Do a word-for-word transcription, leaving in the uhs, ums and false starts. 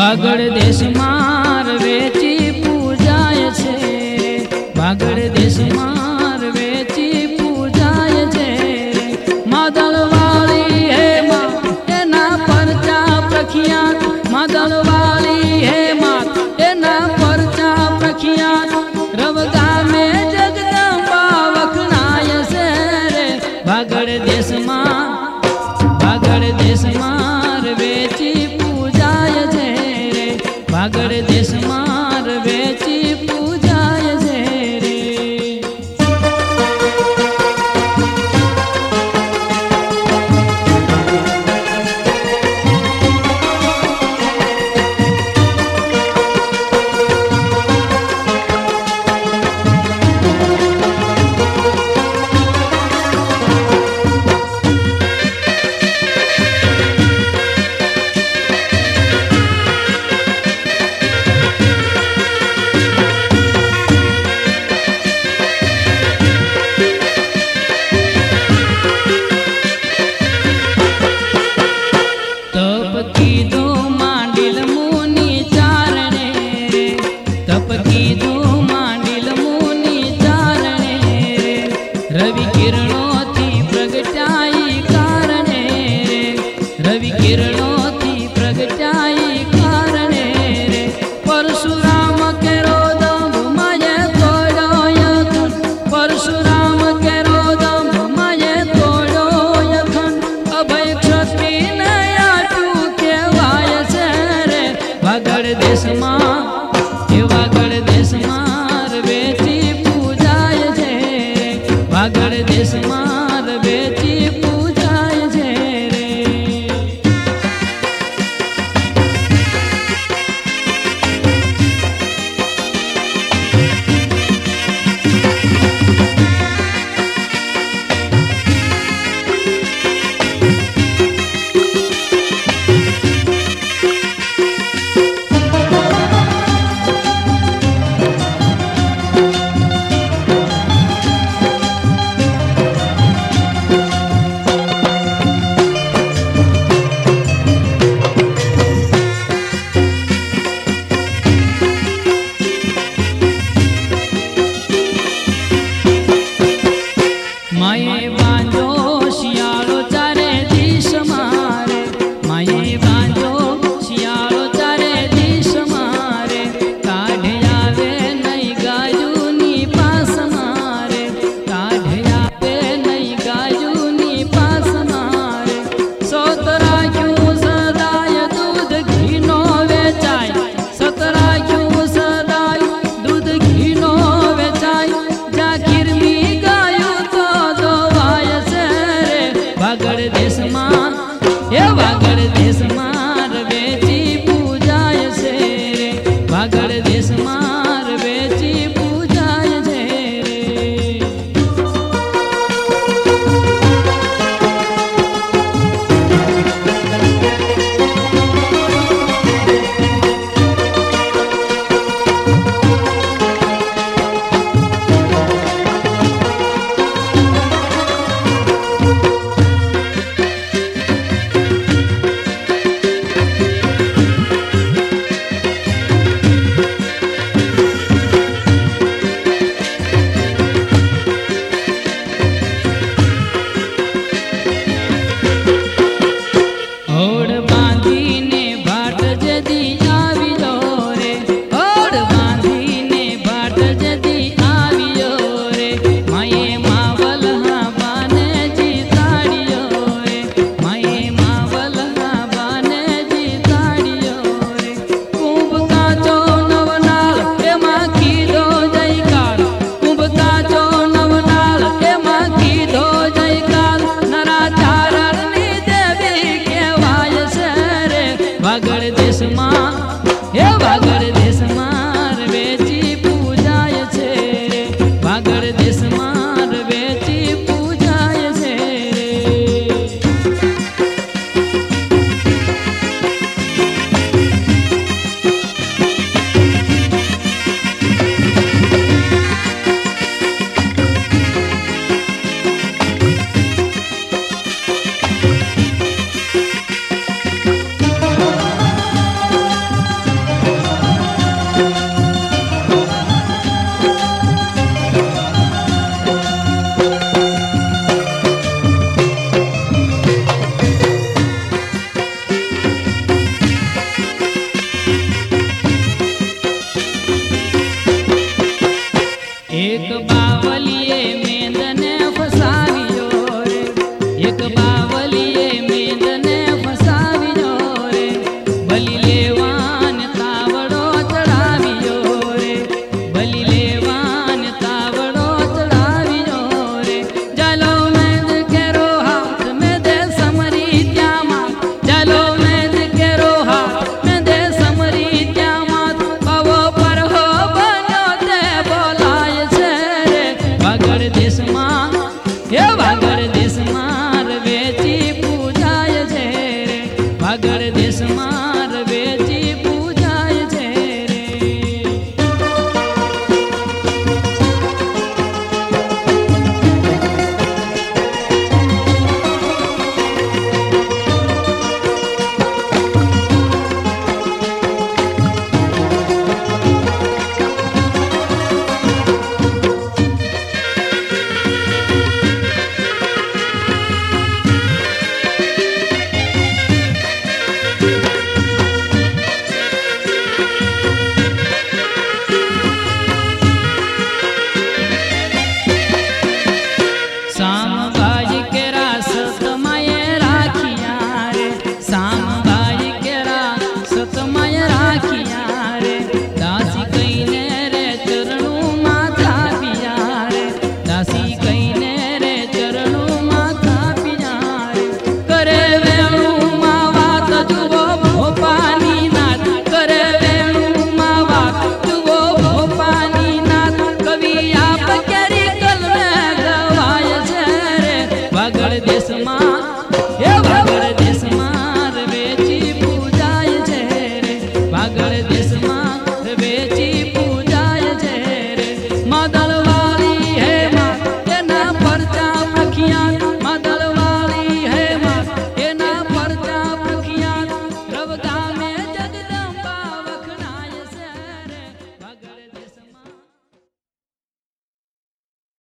વાગડ દેશ માર વેચી પૂજાય છે, વાગડ દેશ માર વેચી પૂજાય છે। માદળવાળી હે માં એના પરચા પ્રખ્યાત, માદળવાળી હે માં એના પરચા પ્રખ્યાત। રવ ગામે જગદંબા વખણાય છે રે, વાગડ દેશ માં વાગડ દેશ માર વેચી પૂજાય છે રે, વાગડ દેશ માર વેચી પૂજાય છે રે। रवि किरणों थी प्रगटाई कारणे, रवि किरणों थी प्रगटाई कारणे रे। परशुराम केरो दंभ माये तोड़ो यखन, परशुराम केरो दंभ माये तोड़ो यखन। अभय क्षत्रिय ने आटू केवाय छे रे, वागड़ देश मां हे वागड़ देश मार वेची पूजाय छे, वागड़ देश मार वेची पूजाय छे रे। माये बांधो शियाळो चारे दिश मारे, माये बांधो शियाळो चारे दिश मारे। काढे आवे नहीं गायूनी पास मारे, काढे आवे नहीं गायूनी पास मारे। सतरा क्यों सदाय दूध घी नो वेचाय, सतरा क्यों सदाय दूध घी नो वेचाय। जा गिरमी वागड़ देश मार हे वागड़ देश मार वेची पूजाय छे रे, वागड़ देश मार